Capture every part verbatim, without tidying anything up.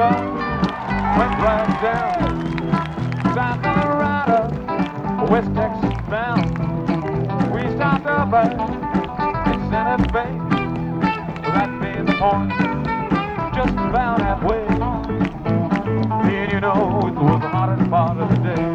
car went right down South Colorado, West Texas bound. We stopped up at Santa Fe, that being the point, just about halfway. And you know it was the hottest part of the day.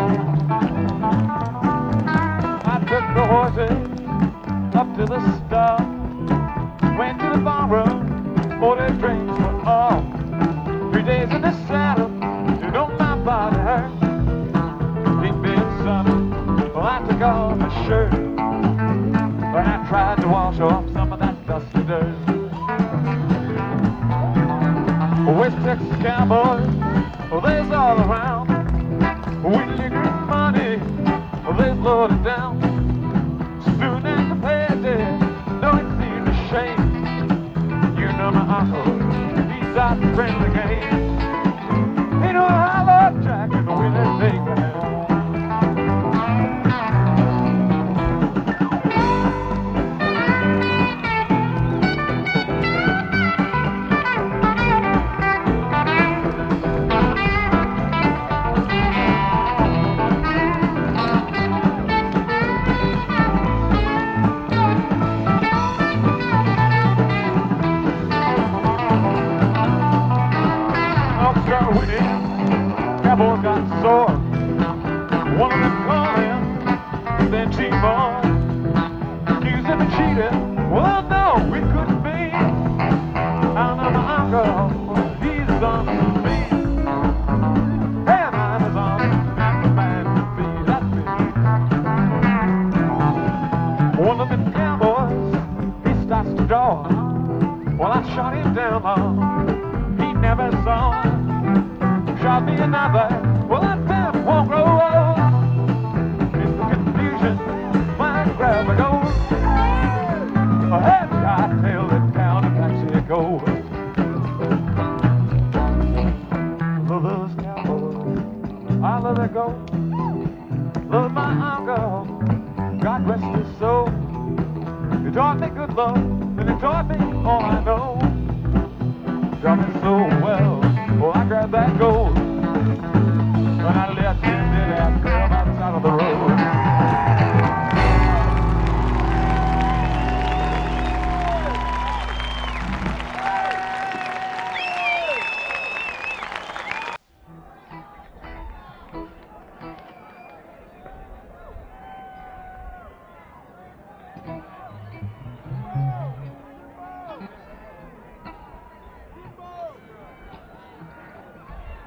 I took the horses up to the stop, went to the bar room, ordered drinks for all. Three days in the saddle, you know my body hurt. Deep in summer, well I took off my shirt, and I tried to wash off some of that dusty dirt. West Texas cowboys, well they's all around. When you get money, well they's loaded down. Soon as the payday, no it seems a shame. You know my uncle, he's out to bring the game. He know I love Jack and the winner take the hand. Cowboys got sore. One of them called him, then T-Bone. Accused him of cheating. Well, no, it couldn't be. I know my uncle, he's on the beat. And I'm as honest as a man can be. That's me. One of them cowboys, he starts to draw. Well, I shot him down long. He never saw. Shot me another, well that damn won't grow old. In the confusion, my grab a gold. I had got tailed it down to Mexico. Love those cowboys, I let her go. Love my uncle, God rest his soul. He taught me good love, and he taught me all I know. Taught me so well, well I grabbed that gold.